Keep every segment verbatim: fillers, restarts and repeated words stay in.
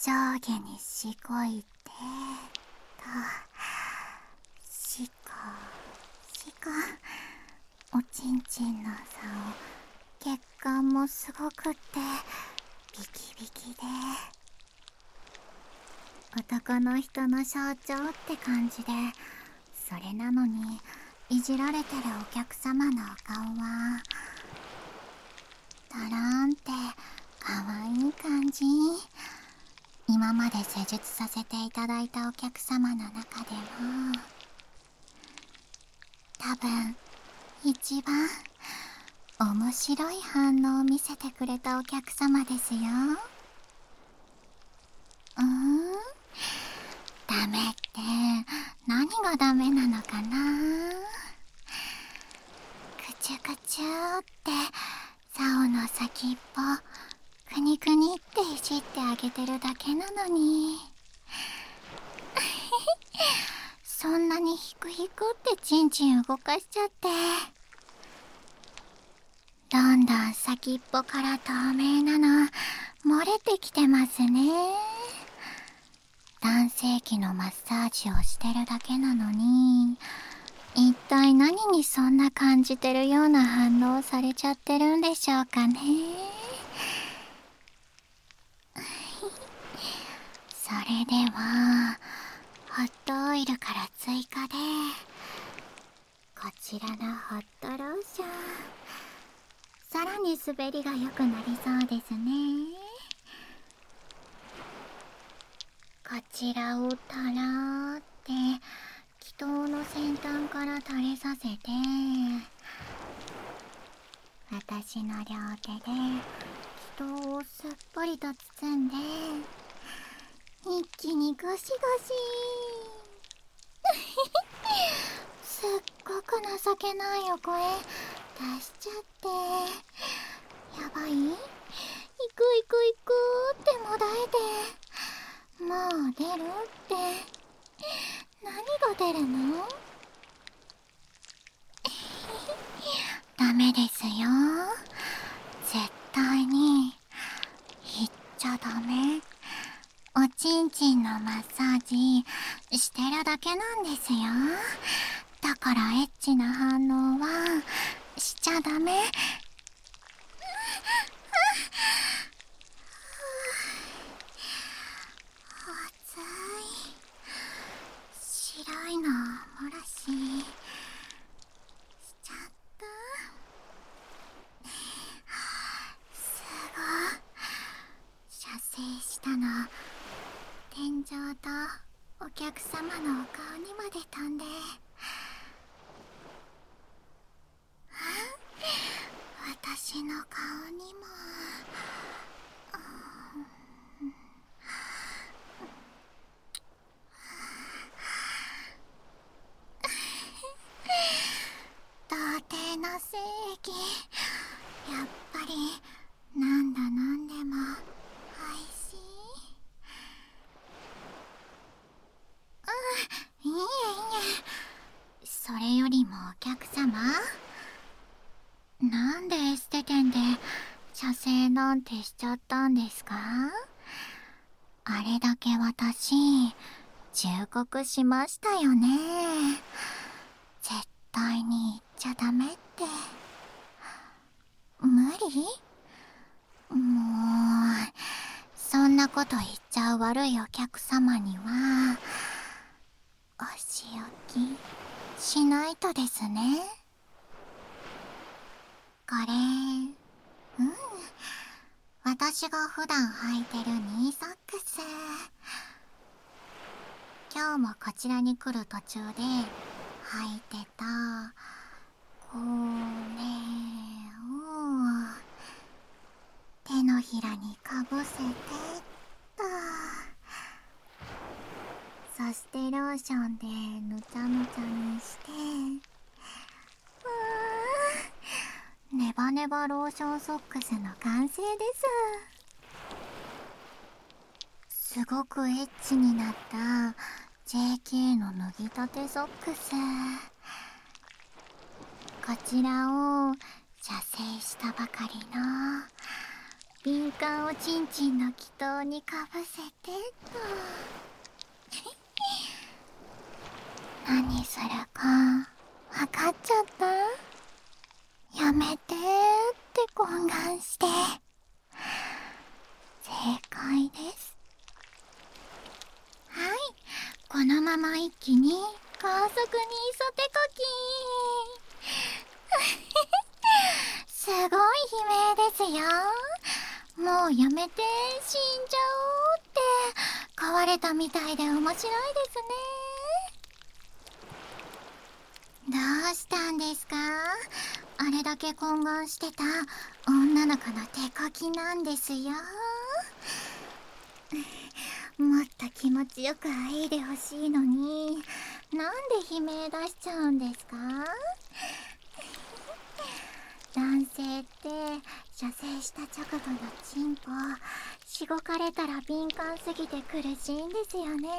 上下にしごいてと、しこしこ、おちんちんのさを血管もすごくってビキビキで、男の人の象徴って感じで、それなのにいじられてるお客様のお顔はタラーンってかわいい感じ。今まで施術させていただいたお客様の中でも多分一番面白い反応を見せてくれたお客様ですよ。うーん、ダメって何がダメなのかな。くちゅくちゅーって竿の先っぽくにくにっていじってあげてるだけなのにそんなにヒクヒクってチンチン動かしちゃって、どんどん先っぽから透明なの漏れてきてますね。男性器のマッサージをしてるだけなのに、一体何にそんな感じてるような反応されちゃってるんでしょうかね。それではホットオイルから追加でこちらのホットローション、さらに滑りが良くなりそうですね。こちらをたらーって気筒の先端から垂れさせて、私の両手で気筒をすっぽりと包んで一気にゴシゴシすっごく情けないお声出しちゃって、やばい、行く行く行くってもだえて、もう出るって何が出るのダメですよ、絶対に言っちゃダメ。おちんちんのマッサージしてるだけなんですよ。だからエッチな反応はしちゃダメ。熱い、白いの漏らししちゃった。すごい、射精したの天井とお客様のお顔にまで飛んで、私の顔にも。童貞の精液、やっぱり何度飲んでもおいしい。うん、いいえいいえ。それよりもお客様、なんでエステ店で射精なんてしちゃったんですか？あれだけ私忠告しましたよね。絶対に言っちゃダメって。無理？もうそんなこと言っちゃう悪いお客様にはお仕置きしないとですね。これ、うん、私が普段履いてるニーソックス。今日もこちらに来る途中で履いてたこれを手のひらにかぶせてっと、そしてローションでぬちゃぬちゃにして、うーん、ネバネバローションソックスの完成です。すごくエッチになった ジェーケー の脱ぎたてソックス。こちらを射精したばかりの敏感をちんちんの気筒にかぶせてと。何するか分かっちゃった？やめてーって懇願して。正解です。はい、このまま一気に高速に磯手こきすごい悲鳴ですよ。もうやめて、死んじゃおうって飼われたみたいで面白いですね。どうしたんですか？あれだけ懇願してた女の子の手こきなんですよ。もっと気持ちよくあいでほしいのに、なんで悲鳴出しちゃうんですか？男性って射精した直後のチンポしごかれたら敏感すぎて苦しいんですよね。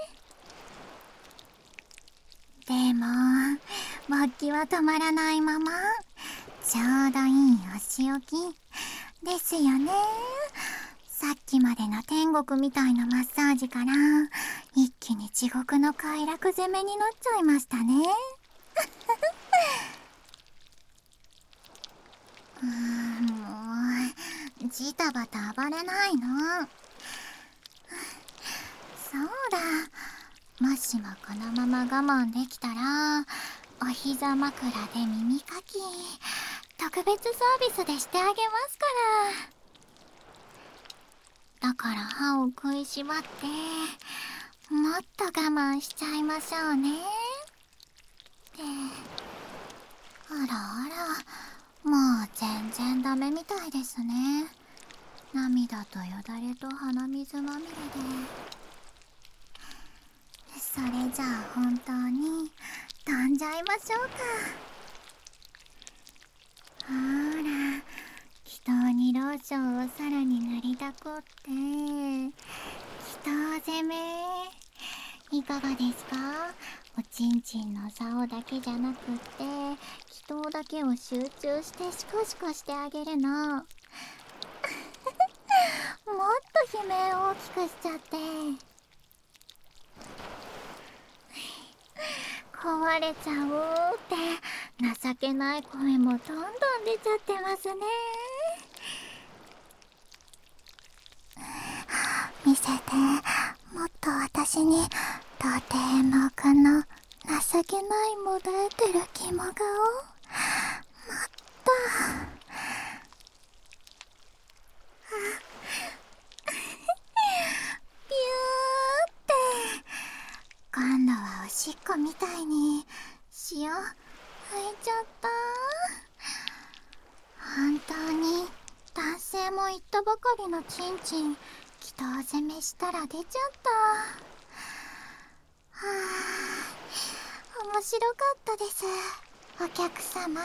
でも勃起は止まらないまま、ちょうどいいお仕置きですよね。さっきまでの天国みたいなマッサージから一気に地獄の快楽攻めになっちゃいましたね。うーん、もうジタバタ暴れないの。そうだ、もしもこのまま我慢できたらお膝枕で耳かき特別サービスでしてあげますから。だから歯を食いしばってもっと我慢しちゃいましょうね。ってあらあら、もう全然ダメみたいですね。涙とよだれと鼻水まみれで。それじゃあ本当に飛んじゃいましょうか。ほら、気筒にローションをさらに塗りだこって、気筒攻めいかがですか？おちんちんの竿だけじゃなくって気筒だけを集中してシコシコしてあげるの。もっと悲鳴を大きくしちゃって壊れちゃおうって情けない声もどんどん出ちゃってますね。見せて、もっと私にとてもこの情けないもだえてる肝顔もっとピューって今度はおしっこみたいに塩拭いちゃった。本当に男性も言ったばかりのチンチン気筒攻めしたら出ちゃった。はあ、面白かったです。お客様、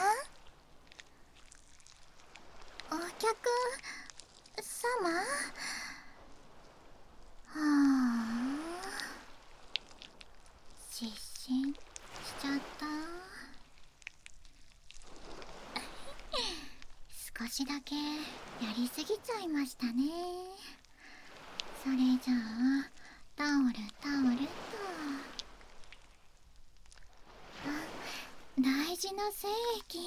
お客様。はあ、失神しちゃった。少しだけやりすぎちゃいましたね。それじゃあタオルタオルと。あ、大事な精液。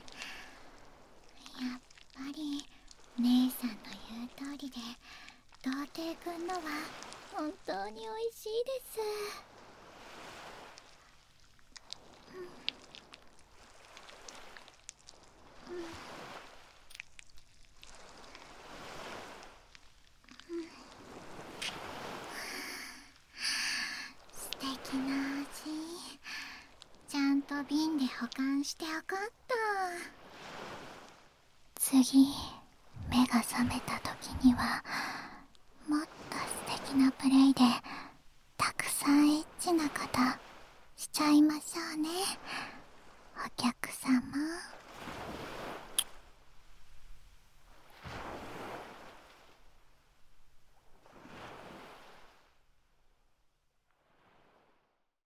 やっぱり姉さんの言う通りで童貞くんのは本当に美味しいです。うん、うん素敵な味。ちゃんと瓶で保管しておこうっと。次目が覚めた時にはもっと素敵なプレイでたくさんエッチなことしちゃいましょうね、お客様。